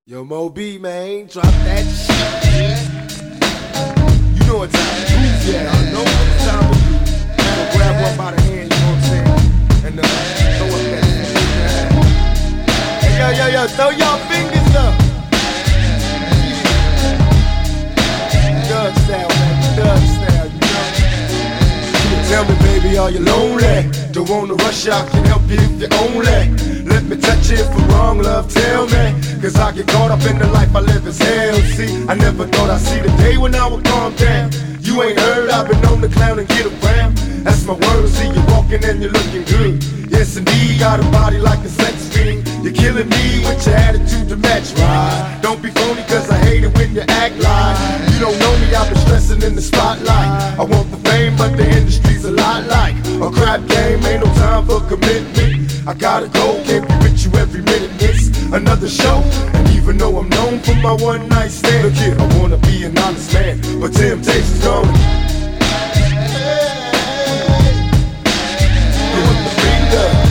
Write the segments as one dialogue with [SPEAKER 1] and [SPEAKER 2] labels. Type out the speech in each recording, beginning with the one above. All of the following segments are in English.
[SPEAKER 1] Yo, Mo B, man, drop that shit. You know what time to do, yeah. I know what time to do. So grab one by the hand, you know what I'm saying? And throw up that shit. Hey, yo, throw y'all fingers up. Thug style, man, thug style, you know. Tell me, baby, are you lonely? Don't wanna rush out, can help you if you're only. Let me touch you for wrong, love, tell me. Cause I get caught up in the life I live as hell. See, I never thought I'd see the day when I would calm down. You ain't heard, I've been on the clown and get around. That's my word, see you walking and you're looking good. Yes indeed, got a body like a sex fiend. You're killing me with your attitude to match, right? Don't be phony cause I hate it when you act like you don't know me, I've been stressing in the spotlight. I want the fame but the industry's a lot like a crap game, ain't no time for commitment. I gotta go, can't be with you every minute, miss another show. And even though I'm known for my one night stand, look here, I wanna be an honest man, but temptation's coming. Give up the finger.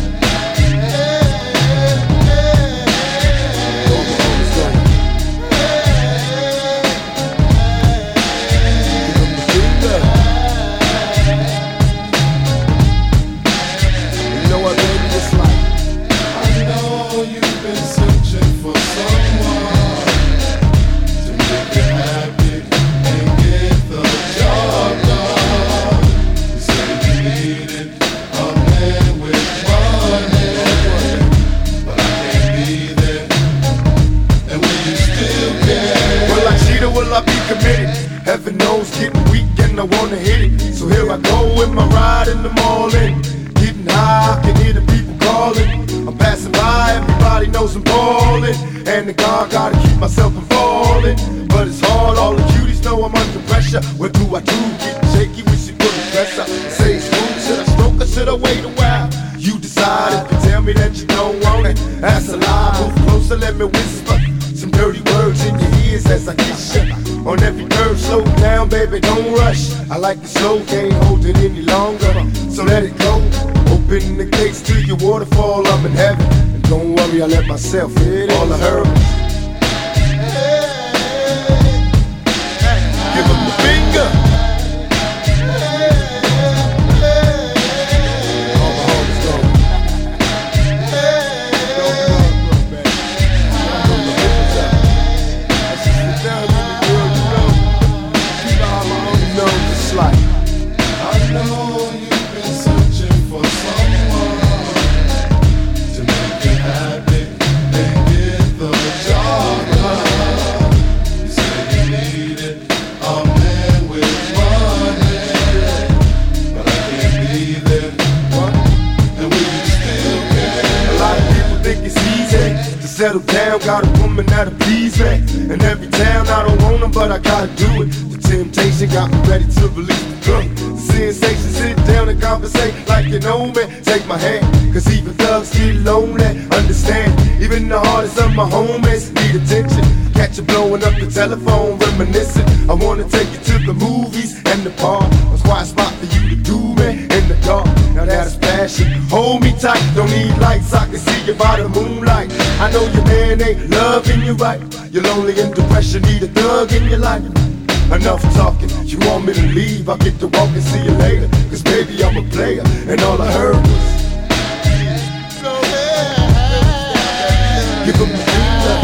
[SPEAKER 1] Heaven knows getting weak and I wanna hit it. So here I go with my ride in the morning. Getting high, I can hear the people calling. I'm passing by, everybody knows I'm ballin'. And the God gotta keep myself from falling. But it's hard, all the cuties know I'm under pressure. What do I do? Getting shaky, wish you put the pressure. Say smooth, should I stroke or should I wait a while? You decide if you tell me that you don't want it. That's a lie, move closer, let me whisper some dirty words in your ears as I kiss you. On every curve, slow down, baby, don't rush. I like it slow, can't hold it any longer. So let it go, open the gates to your waterfall, I'm in heaven. And don't worry, I let myself hit all the herbs. Give them the finger. Settle down, got a woman that'll please me. In every town, I don't want them, but I gotta do it. The temptation got me ready to release the drink. The sensation, sit down and conversate like you know me. Take my hand, cause even thugs get lonely. Understand, even the hardest of my homies need attention. Catch you blowing up the telephone, reminiscing. I wanna take you to the movies and the park. A quiet spot for you to do me in the dark. Now that's passion. Hold me tight, don't need lights, I can see you by the moonlight. I know your man ain't loving you right. You're lonely and depression, need a thug in your life. Enough talking, you want me to leave, I'll get to walk and see you later. Cause baby I'm a player, and all I heard was give him the finger.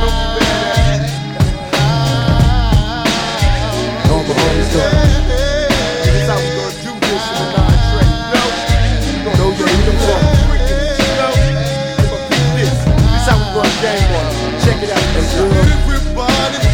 [SPEAKER 1] All the homies go. This is how we gonna do this in the 9-track. Know your uniform. This how we run game on it. Check it out. Everybody.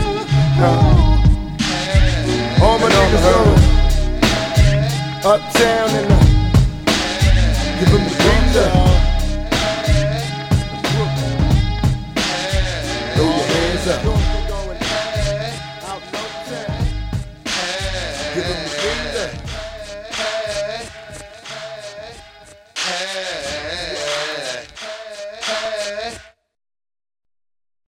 [SPEAKER 1] All my niggas on Uptown.